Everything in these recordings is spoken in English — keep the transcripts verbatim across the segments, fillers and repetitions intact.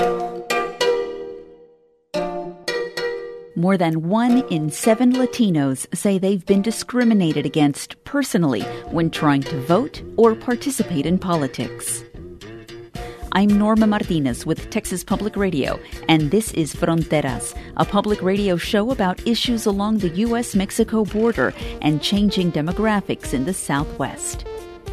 More than one in seven Latinos say they've been discriminated against personally when trying to vote or participate in politics. I'm Norma Martinez with Texas Public Radio, and this is Fronteras, a public radio show about issues along the U S Mexico border and changing demographics in the Southwest.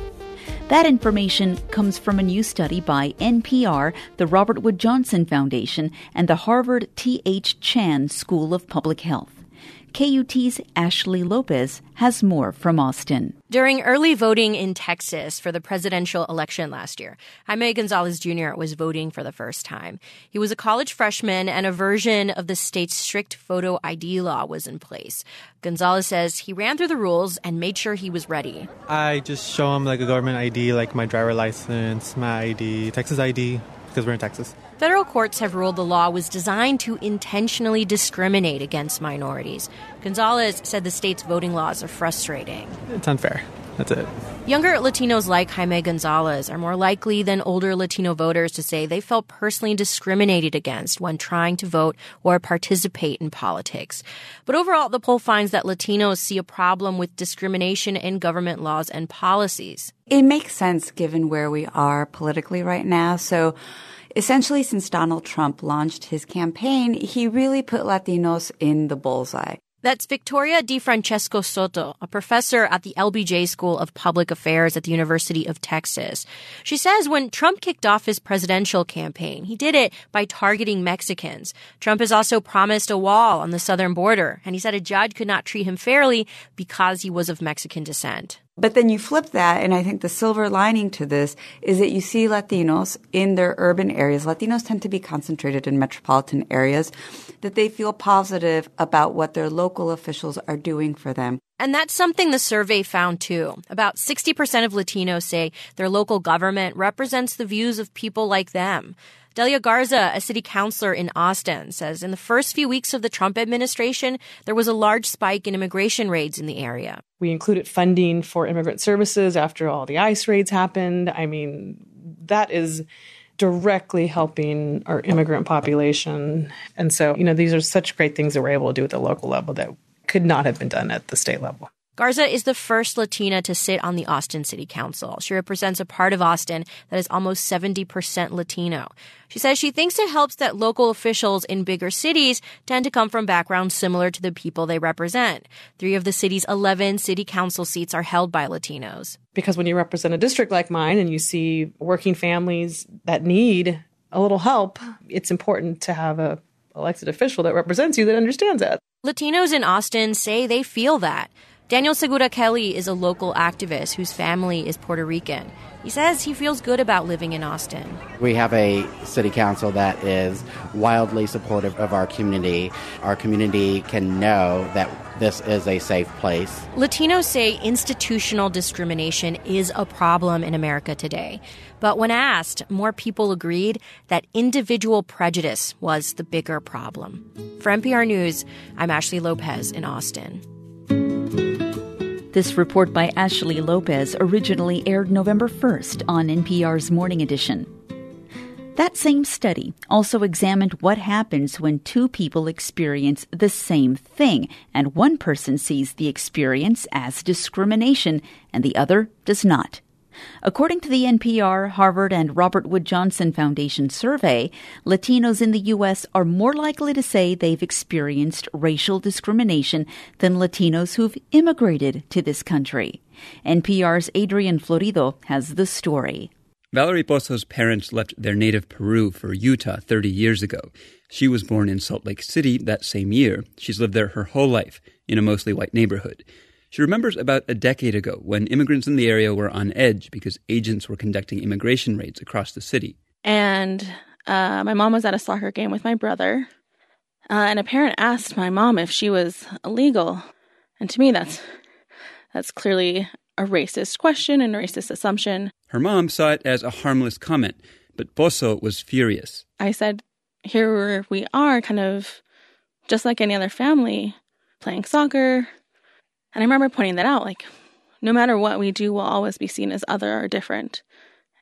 That information comes from a new study by N P R, the Robert Wood Johnson Foundation, and the Harvard T H Chan School of Public Health. K U T's Ashley Lopez has more from Austin. During early voting in Texas for the presidential election last year, Jaime Gonzalez Junior was voting for the first time. He was a college freshman, and a version of the state's strict photo I D law was in place. Gonzalez says he ran through the rules and made sure he was ready. I just show him like a government I D, like my driver license, my I D, Texas I D, because we're in Texas. Federal courts have ruled the law was designed to intentionally discriminate against minorities. Gonzalez said the state's voting laws are frustrating. It's unfair. That's it. Younger Latinos like Jaime Gonzalez are more likely than older Latino voters to say they felt personally discriminated against when trying to vote or participate in politics. But overall, the poll finds that Latinos see a problem with discrimination in government laws and policies. It makes sense given where we are politically right now. So essentially, since Donald Trump launched his campaign, he really put Latinos in the bullseye. That's Victoria DeFrancesco Soto, a professor at the L B J School of Public Affairs at the University of Texas. She says when Trump kicked off his presidential campaign, he did it by targeting Mexicans. Trump has also promised a wall on the southern border, and he said a judge could not treat him fairly because he was of Mexican descent. But then you flip that, and I think the silver lining to this is that you see Latinos in their urban areas. Latinos tend to be concentrated in metropolitan areas, that they feel positive about what their local officials are doing for them. And that's something the survey found, too. About sixty percent of Latinos say their local government represents the views of people like them. Delia Garza, a city councilor in Austin, says in the first few weeks of the Trump administration, there was a large spike in immigration raids in the area. We included funding for immigrant services after all the ICE raids happened. I mean, that is directly helping our immigrant population. And so, you know, these are such great things that we're able to do at the local level that could not have been done at the state level. Garza is the first Latina to sit on the Austin City Council. She represents a part of Austin that is almost seventy percent Latino. She says she thinks it helps that local officials in bigger cities tend to come from backgrounds similar to the people they represent. Three of the city's eleven city council seats are held by Latinos. Because when you represent a district like mine and you see working families that need a little help, it's important to have a elected official that represents you that understands that. Latinos in Austin say they feel that. Daniel Segura Kelly is a local activist whose family is Puerto Rican. He says he feels good about living in Austin. We have a city council that is wildly supportive of our community. Our community can know that this is a safe place. Latinos say institutional discrimination is a problem in America today. But when asked, more people agreed that individual prejudice was the bigger problem. For N P R News, I'm Ashley Lopez in Austin. This report by Ashley Lopez originally aired November first on N P R's Morning Edition. That same study also examined what happens when two people experience the same thing, and one person sees the experience as discrimination and the other does not. According to the N P R, Harvard, and Robert Wood Johnson Foundation survey, Latinos in the U S are more likely to say they've experienced racial discrimination than Latinos who've immigrated to this country. N P R's Adrian Florido has the story. Valerie Pozo's parents left their native Peru for Utah thirty years ago. She was born in Salt Lake City that same year. She's lived there her whole life in a mostly white neighborhood. She remembers about a decade ago when immigrants in the area were on edge because agents were conducting immigration raids across the city. And uh, my mom was at a soccer game with my brother, uh, and a parent asked my mom if she was illegal. And to me, that's that's clearly a racist question and a racist assumption. Her mom saw it as a harmless comment, but Pozo was furious. I said, here we are, kind of just like any other family, playing soccer. And I remember pointing that out, like, no matter what we do, we'll always be seen as other or different.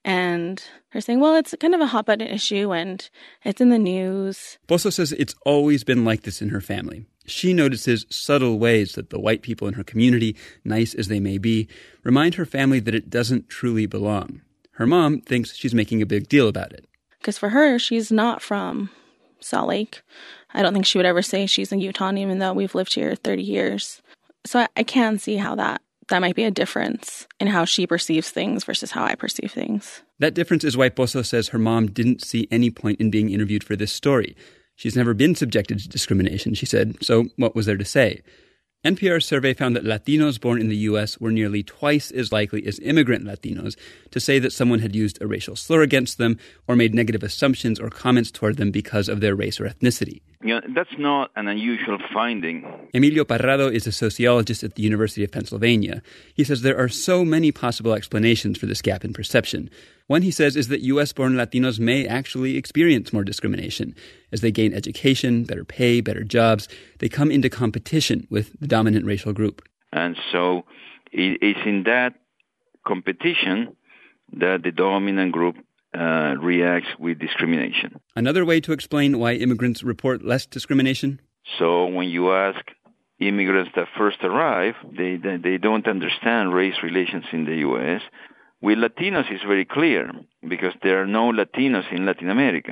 And they're saying, well, it's kind of a hot-button issue and it's in the news. Pozo says it's always been like this in her family. She notices subtle ways that the white people in her community, nice as they may be, remind her family that it doesn't truly belong. Her mom thinks she's making a big deal about it. Because for her, she's not from Salt Lake. I don't think she would ever say she's a Utahn, even though we've lived here thirty years. So I, I can see how that, that might be a difference in how she perceives things versus how I perceive things. That difference is why Pozo says her mom didn't see any point in being interviewed for this story. She's never been subjected to discrimination, she said, so what was there to say? N P R's survey found that Latinos born in the U S were nearly twice as likely as immigrant Latinos to say that someone had used a racial slur against them or made negative assumptions or comments toward them because of their race or ethnicity. You know, that's not an unusual finding. Emilio Parrado is a sociologist at the University of Pennsylvania. He says there are so many possible explanations for this gap in perception. One, he says, is that U S-born Latinos may actually experience more discrimination. As they gain education, better pay, better jobs, they come into competition with the dominant racial group. And so it's in that competition that the dominant group uh, reacts with discrimination. Another way to explain why immigrants report less discrimination? So when you ask immigrants that first arrive, they, they, they don't understand race relations in the U S. With Latinos, it's very clear because there are no Latinos in Latin America.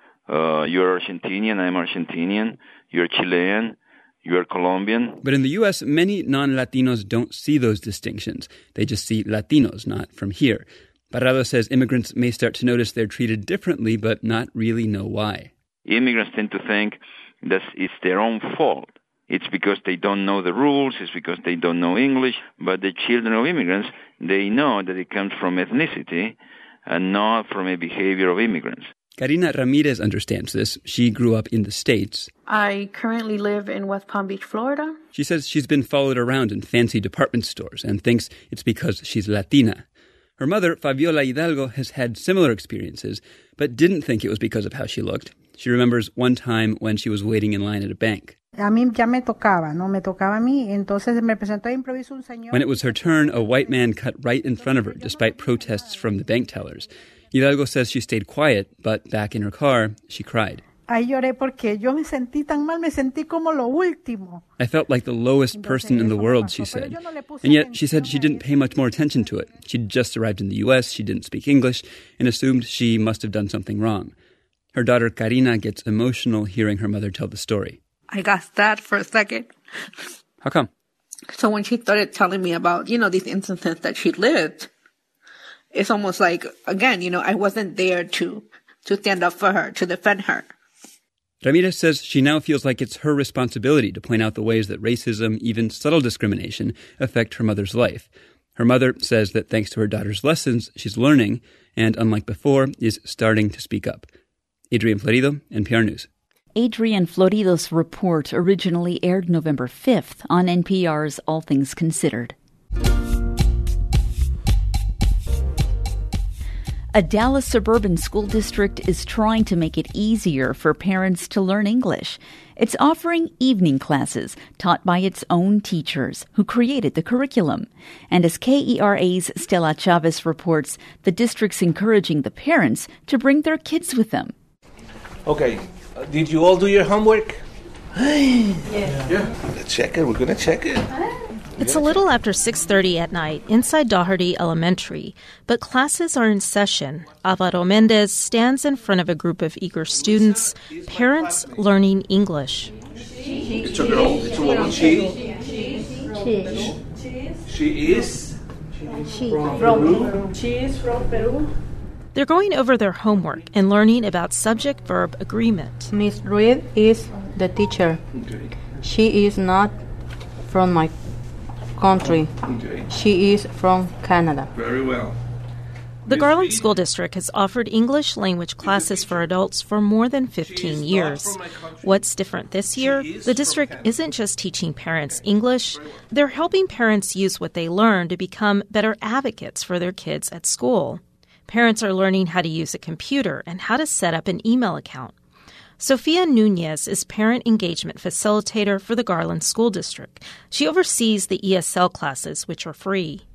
Uh, you're Argentinian, I'm Argentinian, you're Chilean, you're Colombian. But in the U S, many non-Latinos don't see those distinctions. They just see Latinos, not from here. Parrado says immigrants may start to notice they're treated differently, but not really know why. Immigrants tend to think that it's their own fault. It's because they don't know the rules, it's because they don't know English, but the children of immigrants, they know that it comes from ethnicity and not from a behavior of immigrants. Karina Ramirez understands this. She grew up in the States. I currently live in West Palm Beach, Florida. She says she's been followed around in fancy department stores and thinks it's because she's Latina. Her mother, Fabiola Hidalgo, has had similar experiences, but didn't think it was because of how she looked. She remembers one time when she was waiting in line at a bank. A mí ya me tocaba, no me tocaba a mí, entonces me presentó de improviso un señor. When it was her turn, a white man cut right in front of her, despite protests from the bank tellers. Hidalgo says she stayed quiet, but back in her car, she cried. Ahí lloré porque yo me sentí tan mal, me sentí como lo último. I felt like the lowest person in the world, she said. And yet, she said she didn't pay much more attention to it. She'd just arrived in the U S, she didn't speak English, and assumed she must have done something wrong. Her daughter Karina gets emotional hearing her mother tell the story. I got sad for a second. How come? So when she started telling me about, you know, these instances that she lived, it's almost like, again, you know, I wasn't there to, to stand up for her, to defend her. Ramirez says she now feels like it's her responsibility to point out the ways that racism, even subtle discrimination, affect her mother's life. Her mother says that thanks to her daughter's lessons, she's learning, and unlike before, is starting to speak up. Adrian Florido, N P R News. Adrian Florido's report originally aired November fifth on N P R's All Things Considered. A Dallas suburban school district is trying to make it easier for parents to learn English. It's offering evening classes taught by its own teachers who created the curriculum. And as K E R A's Stella Chavez reports, the district's encouraging the parents to bring their kids with them. Okay, uh, did you all do your homework? Yeah. Yeah. Let's check it. We're going to check it. It's a little after six thirty at night inside Daugherty Elementary, but classes are in session. Alvaro Mendez stands in front of a group of eager students, parents learning English. It's a girl. It's a woman. She. She. She is. She from Peru. She is from Peru. They're going over their homework and learning about subject-verb agreement. Miss Reed is the teacher. Okay. She is not from my country. Okay. She is from Canada. Very well. The Garland School District has offered English language classes for adults for more than fifteen years. What's different this year? The district isn't just teaching parents English. They're helping parents use what they learn to become better advocates for their kids at school. Parents are learning how to use a computer and how to set up an email account. Sofia Nunez is parent engagement facilitator for the Garland School District. She oversees the E S L classes, which are free.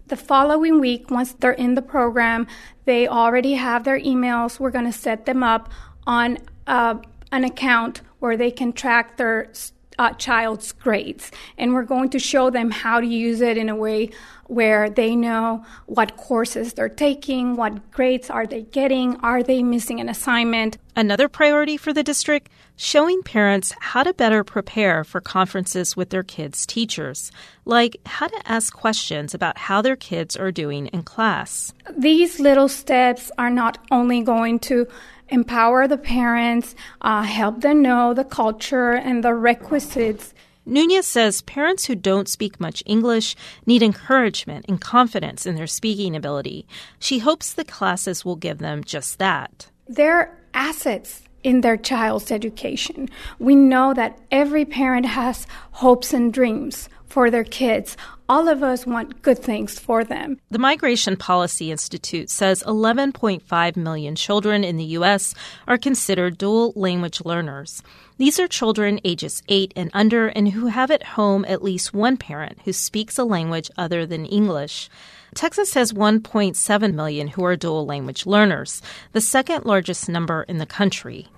The following week, once they're in the program, they already have their emails. We're going to set them up on uh, an account where they can track their uh, child's grades. And we're going to show them how to use it in a way where they know what courses they're taking, what grades are they getting, are they missing an assignment. Another priority for the district, showing parents how to better prepare for conferences with their kids' teachers, like how to ask questions about how their kids are doing in class. These little steps are not only going to empower the parents, uh, help them know the culture and the requisites. Nunez says parents who don't speak much English need encouragement and confidence in their speaking ability. She hopes the classes will give them just that. They're assets in their child's education. We know that every parent has hopes and dreams for their kids. All of us want good things for them. The Migration Policy Institute says eleven point five million children in the U S are considered dual language learners. These are children ages eight and under and who have at home at least one parent who speaks a language other than English. Texas has one point seven million who are dual language learners, the second largest number in the country.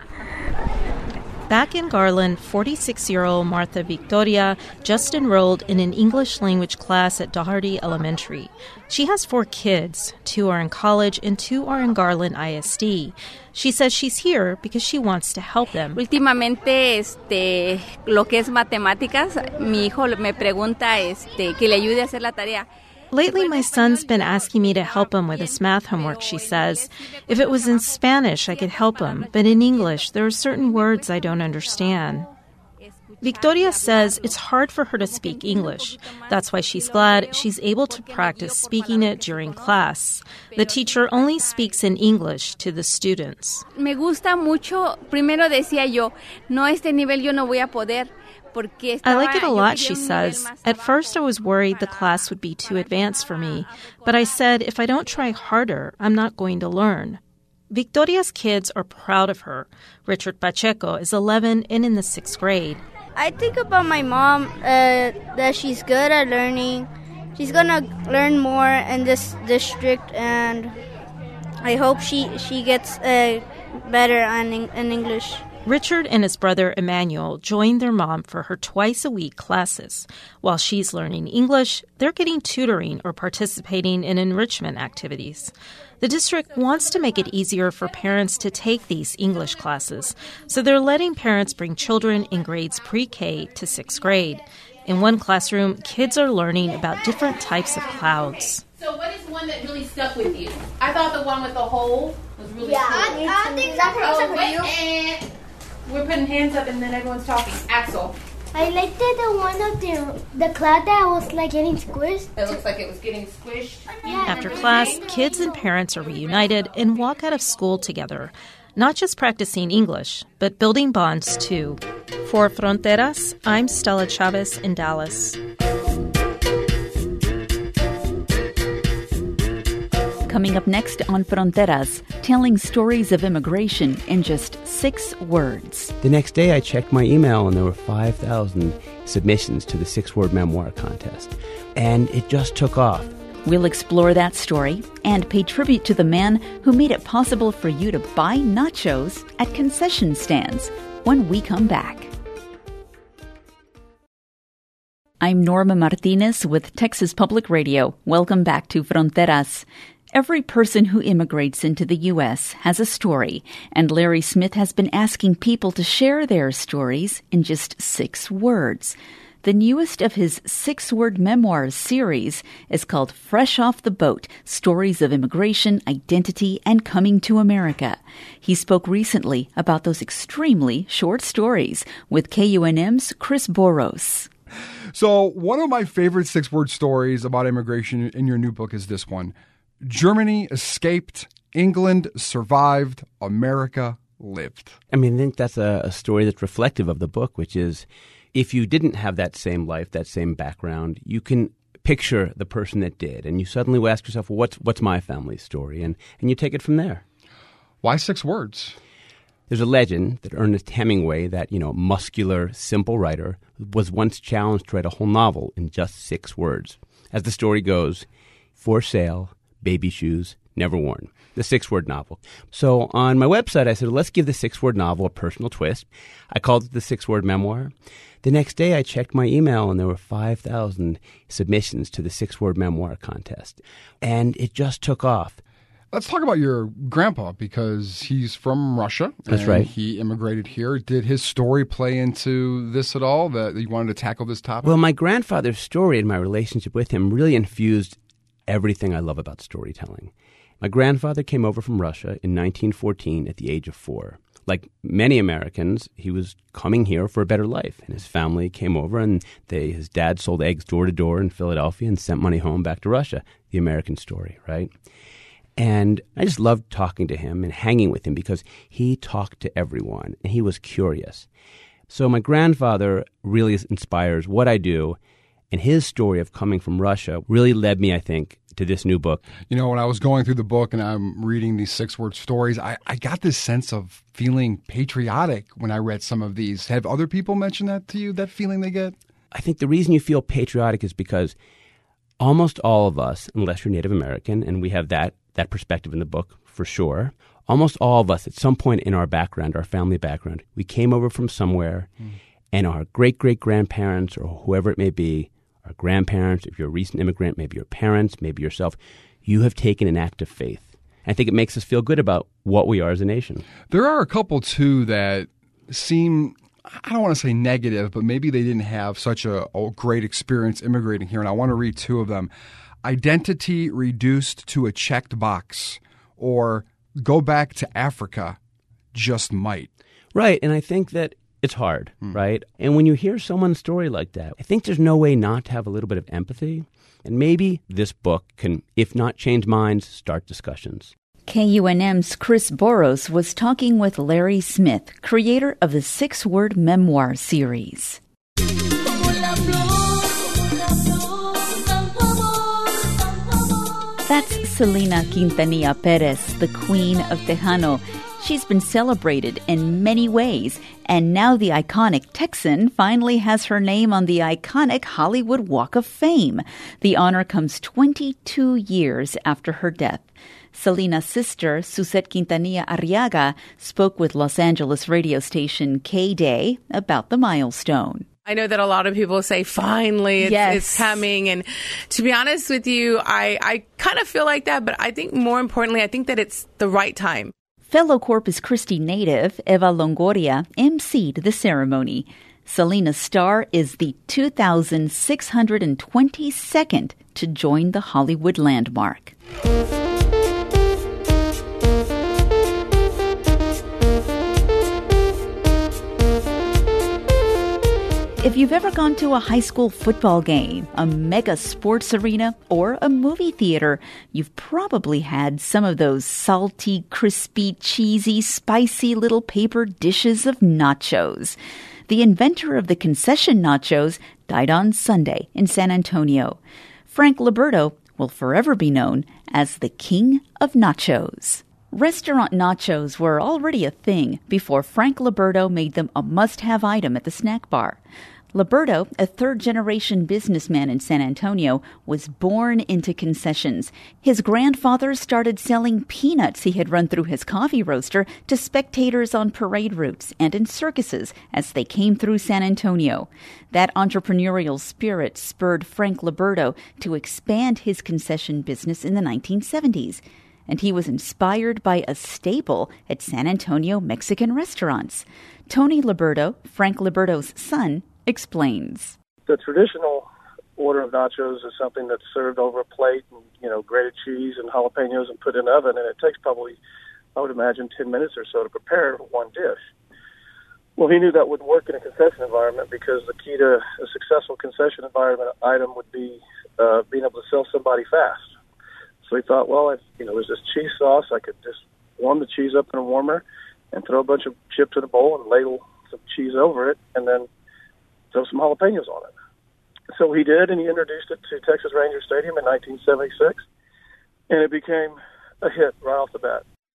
Back in Garland, forty-six-year-old Martha Victoria just enrolled in an English language class at Doherty Elementary. She has four kids. Two are in college and two are in Garland I S D. She says she's here because she wants to help them. Últimamente, este, lo que es matemáticas, mi hijo me pregunta este, que le ayude a hacer la tarea. Lately, my son's been asking me to help him with his math homework, she says. If it was in Spanish, I could help him, but in English, there are certain words I don't understand. Victoria says it's hard for her to speak English. That's why she's glad she's able to practice speaking it during class. The teacher only speaks in English to the students. Me gusta mucho, primero decía yo, no este nivel yo no voy a poder. I like it a lot, she says. At first, I was worried the class would be too advanced for me, but I said if I don't try harder, I'm not going to learn. Victoria's kids are proud of her. Richard Pacheco is eleven and in the sixth grade. I think about my mom, uh, that she's good at learning. She's going to learn more in this district, and I hope she, she gets uh, better in, in English. Richard and his brother Emmanuel joined their mom for her twice-a-week classes. While she's learning English, they're getting tutoring or participating in enrichment activities. The district wants to make it easier for parents to take these English classes, so they're letting parents bring children in grades pre-K to sixth grade. In one classroom, kids are learning about different types of clouds. So what is one that really stuck with you? I thought the one with the hole was really yeah, cool. I, I think that's oh, wait, and we're putting hands up and then everyone's talking. Axel. I liked the one of the the cloud that was like getting squished. It looks like it was getting squished. Yeah. After class, kids and parents are reunited and walk out of school together, not just practicing English, but building bonds too. For Fronteras, I'm Stella Chavez in Dallas. Coming up next on Fronteras, telling stories of immigration in just six words. The next day I checked my email and there were five thousand submissions to the six-word memoir contest. And it just took off. We'll explore that story and pay tribute to the man who made it possible for you to buy nachos at concession stands when we come back. I'm Norma Martinez with Texas Public Radio. Welcome back to Fronteras. Every person who immigrates into the U S has a story, and Larry Smith has been asking people to share their stories in just six words. The newest of his six-word memoirs series is called Fresh Off the Boat, Stories of Immigration, Identity, and Coming to America. He spoke recently about those extremely short stories with K U N M's Chris Boros. So one of my favorite six-word stories about immigration in your new book is this one. Germany escaped, England survived, America lived. I mean, I think that's a, a story that's reflective of the book, which is if you didn't have that same life, that same background, you can picture the person that did. And you suddenly will ask yourself, well, what's, what's my family's story? And, and you take it from there. Why six words? There's a legend that Ernest Hemingway, that, you know, muscular, simple writer, was once challenged to write a whole novel in just six words. As the story goes, for sale, baby shoes, never worn. The six-word novel. So on my website, I said, let's give the six-word novel a personal twist. I called it the six-word memoir. The next day, I checked my email, and there were five thousand submissions to the six-word memoir contest. And it just took off. Let's talk about your grandpa, because he's from Russia. That's and right. He immigrated here. Did his story play into this at all, that you wanted to tackle this topic? Well, my grandfather's story and my relationship with him really infused everything I love about storytelling. My grandfather came over from Russia in nineteen fourteen at the age of four. Like many Americans, he was coming here for a better life. And his family came over, and they, his dad sold eggs door to door in Philadelphia and sent money home back to Russia. The American story, right? And I just loved talking to him and hanging with him because he talked to everyone, and he was curious. So my grandfather really inspires what I do, and his story of coming from Russia really led me, I think, to this new book. You know, when I was going through the book and I'm reading these six-word stories, I, I got this sense of feeling patriotic when I read some of these. Have other people mentioned that to you, that feeling they get? I think the reason you feel patriotic is because almost all of us, unless you're Native American, and we have that, that perspective in the book for sure, almost all of us at some point in our background, our family background, we came over from somewhere, mm. and our great-great-grandparents or whoever it may be, our grandparents, if you're a recent immigrant, maybe your parents, maybe yourself, you have taken an act of faith. I think it makes us feel good about what we are as a nation. There are a couple, too, that seem, I don't want to say negative, but maybe they didn't have such a, a great experience immigrating here, and I want to read two of them. Identity reduced to a checked box, or go back to Africa, just might. Right, and I think that it's hard, hmm. right? And when you hear someone's story like that, I think there's no way not to have a little bit of empathy. And maybe this book can, if not change minds, start discussions. K U N M's Chris Boros was talking with Larry Smith, creator of the six-word memoir series. That's Selena Quintanilla Perez, the Queen of Tejano. She's been celebrated in many ways, and now the iconic Texan finally has her name on the iconic Hollywood Walk of Fame. The honor comes twenty-two years after her death. Selena's sister, Suzette Quintanilla Arriaga, spoke with Los Angeles radio station K-Day about the milestone. I know that a lot of people say, finally, it's, yes. it's coming. And to be honest with you, I, I kind of feel like that. But I think more importantly, I think that it's the right time. Fellow Corpus Christi native Eva Longoria emceed the ceremony. Selena's star is the two thousand six hundred twenty-second to join the Hollywood landmark. If you've ever gone to a high school football game, a mega sports arena, or a movie theater, you've probably had some of those salty, crispy, cheesy, spicy little paper dishes of nachos. The inventor of the concession nachos died on Sunday in San Antonio. Frank Liberto will forever be known as the King of Nachos. Restaurant nachos were already a thing before Frank Liberto made them a must-have item at the snack bar. Liberto, a third-generation businessman in San Antonio, was born into concessions. His grandfather started selling peanuts he had run through his coffee roaster to spectators on parade routes and in circuses as they came through San Antonio. That entrepreneurial spirit spurred Frank Liberto to expand his concession business in the nineteen seventies. And he was inspired by a staple at San Antonio Mexican restaurants. Tony Liberto, Frank Liberto's son, explains. The traditional order of nachos is something that's served over a plate and, you know, grated cheese and jalapenos and put in the oven, and it takes probably, I would imagine, ten minutes or so to prepare one dish. Well, he knew that wouldn't work in a concession environment because the key to a successful concession environment item would be uh, being able to sell somebody fast. So he thought, well, if, you know, there's this cheese sauce, I could just warm the cheese up in a warmer and throw a bunch of chips in a bowl and ladle some cheese over it and then throw some jalapenos on it. So he did, and he introduced it to Texas Ranger Stadium in nineteen seventy-six, and it became a hit right off the bat.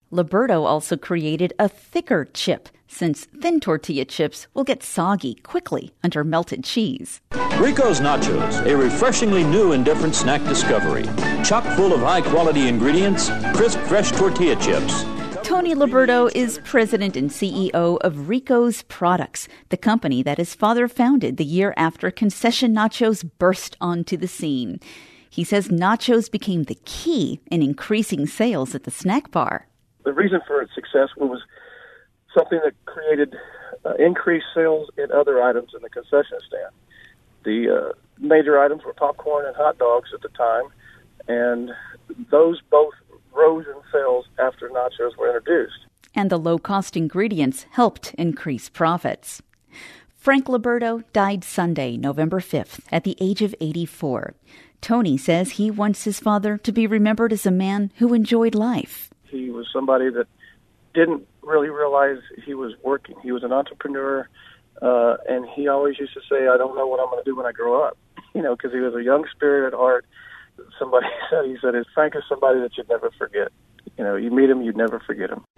Liberto also created a thicker chip, since thin tortilla chips will get soggy quickly under melted cheese. Rico's Nachos, a refreshingly new and different snack discovery. Chock full of high-quality ingredients, crisp, fresh tortilla chips. Tony Liberto is president and C E O of Rico's Products, the company that his father founded the year after concession nachos burst onto the scene. He says nachos became the key in increasing sales at the snack bar. The reason for its success was something that created uh, increased sales in other items in the concession stand. The uh, major items were popcorn and hot dogs at the time, and those both rose in sales after nachos were introduced. And the low-cost ingredients helped increase profits. Frank Liberto died Sunday, November fifth, at the age of eighty-four. Tony says he wants his father to be remembered as a man who enjoyed life. He was somebody that didn't really realize he was working. He was an entrepreneur, uh, and he always used to say, I don't know what I'm going to do when I grow up, you know, because he was a young spirit at heart. Somebody said, he said, Frank is somebody that you'd never forget. You know, you meet him, you'd never forget him.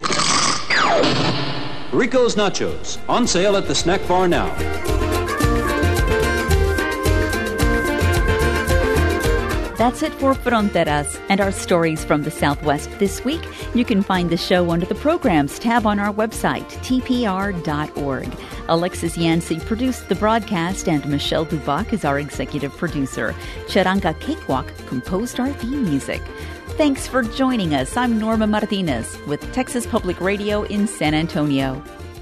Rico's Nachos, on sale at the snack bar now. That's it for Fronteras and our stories from the Southwest this week. You can find the show under the Programs tab on our website, T P R dot org. Alexis Yancey produced the broadcast, and Michelle Dubach is our executive producer. Charanga Cakewalk composed our theme music. Thanks for joining us. I'm Norma Martinez with Texas Public Radio in San Antonio.